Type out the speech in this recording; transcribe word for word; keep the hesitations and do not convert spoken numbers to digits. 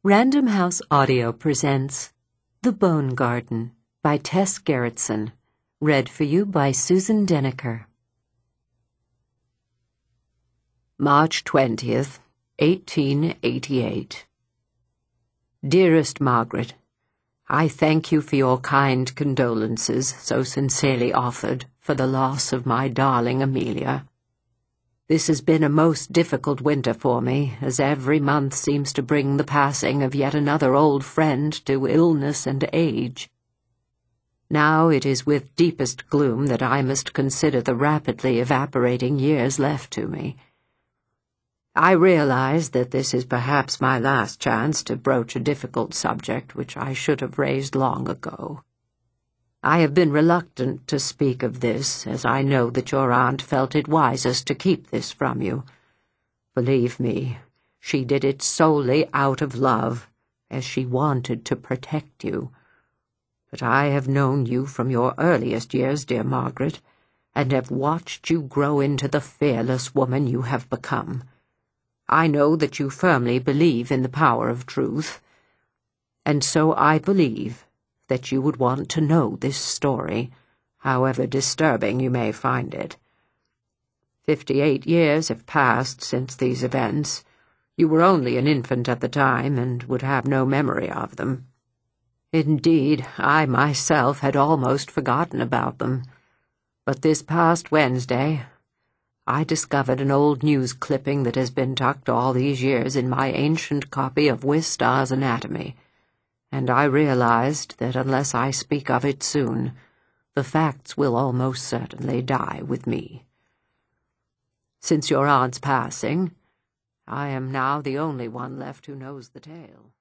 Random House Audio presents The Bone Garden by Tess Gerritsen, read for you by Susan Denneker. March twentieth, eighteen eighty-eight. Dearest Margaret, I thank you for your kind condolences so sincerely offered for the loss of my darling Amelia. This has been a most difficult winter for me, as every month seems to bring the passing of yet another old friend to illness and age. Now it is with deepest gloom that I must consider the rapidly evaporating years left to me. I realize that this is perhaps my last chance to broach a difficult subject which I should have raised long ago. I have been reluctant to speak of this, as I know that your aunt felt it wisest to keep this from you. Believe me, she did it solely out of love, as she wanted to protect you. But I have known you from your earliest years, dear Margaret, and have watched you grow into the fearless woman you have become. I know that you firmly believe in the power of truth, and so I believe that you would want to know this story, however disturbing you may find it. Fifty-eight years have passed since these events. You were only an infant at the time, and would have no memory of them. Indeed, I myself had almost forgotten about them. But this past Wednesday, I discovered an old news clipping that has been tucked all these years in my ancient copy of Wistar's Anatomy, and I realized that unless I speak of it soon, the facts will almost certainly die with me. Since your aunt's passing, I am now the only one left who knows the tale.